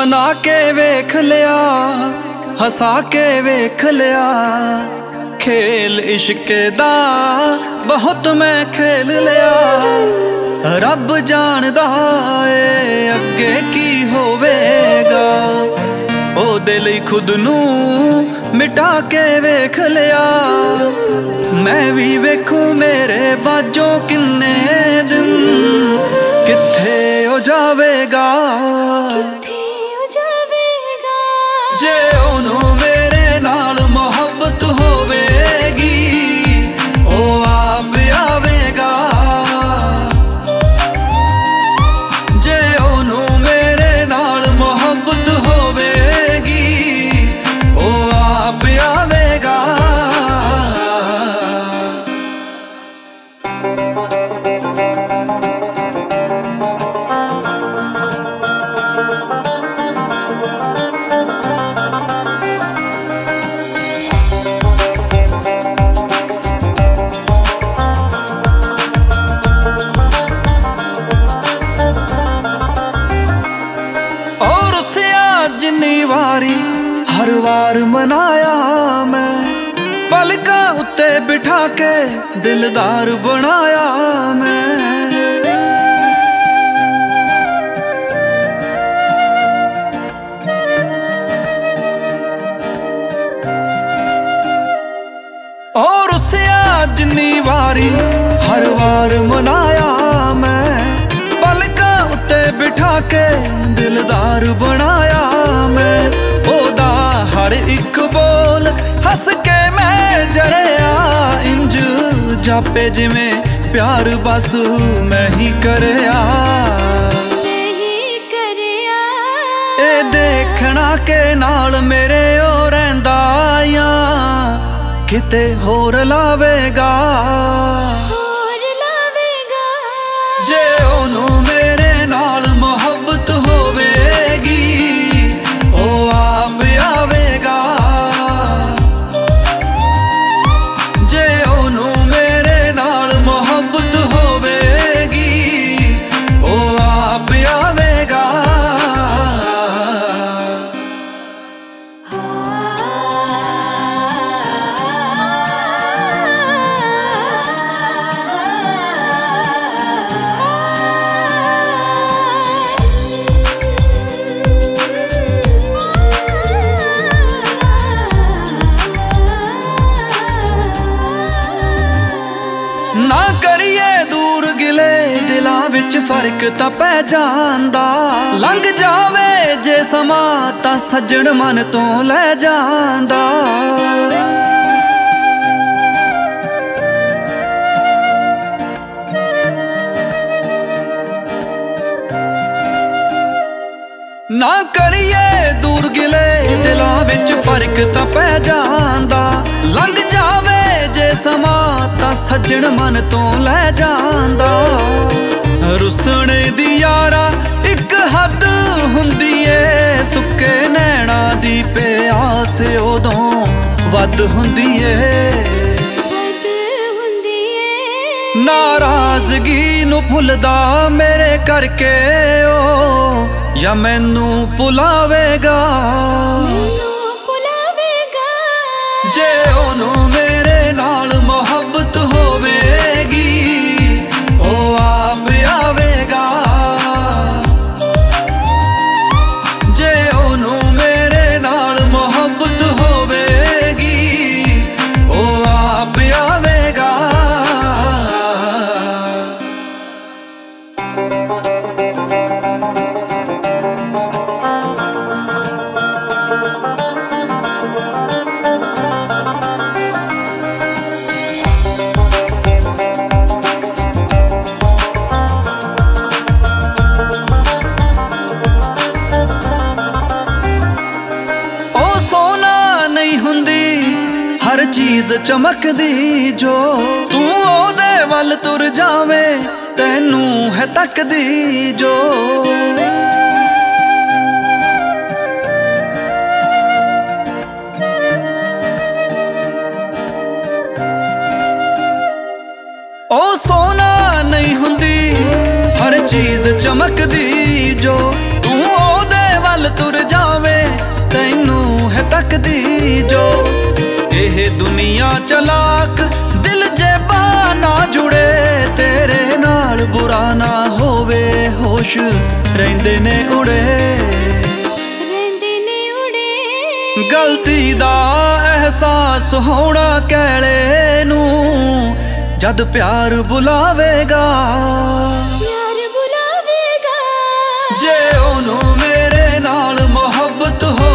मना के वेख लिया, हसा के वेख लिया, खेल इश्के दा बहुत मैं खेल लिया। रब जानदा ए अगे की होवेगा, ओदे लई खुद नू मिटा के वेख लिया। मैं भी वेखूं मेरे बाजों किन्ने दिन कित्थे हो जावेगा, जे ओनू मेरे नाल मोहब्बत होवेगी ओ आप आवेगा। जे ओनू मेरे नाल मोहब्बत होवेगी ओ आप आवेगा। जिन्नी वारी हर वार मनाया मैं, पलका उत्ते बिठा के दिलदार बनाया मैं। और उसे जिन्नी वारी हर वार मनाया मैं, पलका उत्ते बिठा के दिलदार बनाया मैं। ओदा हर एक बोल हस के मैं जरिया, इंज जापे जिमें प्यार बस मैं ही करया। ए देखना के नाल मेरे ओ रहिंदा या किते होर लावेगा, जे ओनू मेरे नाल मोहब्बत होवेगी ओ आप आवेगा। जे ओनू मेरे नाल मोहब्बत होवेगी ओ आप आवेगा। ना करिए दूर गिले दिलां विच फर्क तां पै जांदा, लंघ जावे जे समा तां सज्जण मन तो लै जांदा। ना करिए दूर गिले दिलां विच फर्क तां पै जांदा, लंघ जावे जे समा तां सज्जण मन तो लै जांदा। रुसणे दी यारा इक हद हुंदी ए, सुक्के नैणा दी प्यास उदों वध हुंदी ए। नाराजगी नू भुलदा मेरे करके ओ, या मैनू भुलावेगा। जे ओनू मेरे नाल मोहब्बत होवेगी ओ आप आवेगा। जे ओनू मेरे नाल मोहब्बत होवेगी ओ आप आवेगा। हर चीज चमकदी जो तू ओदे वल तुर जावे, तैनू है तकदी जो। ओ सोना नहीं हुंदी हर चीज चमकदी जो तू ओदे वल तुर ਬੜਾ ਚਲਾਕ ਦਿਲ ਜੇਬਾਂ ਨਾ ਜੁੜੇ ਤੇਰੇ ਨਾਲ ਬੁਰਾ ਨਾ ਹੋਵੇ ਹੋਸ਼ ਰਹਿੰਦੇ ਨੇ ਉੜੇ ਗਲਤੀ ਦਾ ਅਹਿਸਾਸ ਹੋਣਾ ਕਹਿਲੇ ਨੂੰ ਜਦ ਪਿਆਰ ਬੁਲਾਵੇਗਾ ਜੇ ਉਹਨੂੰ ਮੇਰੇ ਨਾਲ ਮੁਹੱਬਤ ਹੋ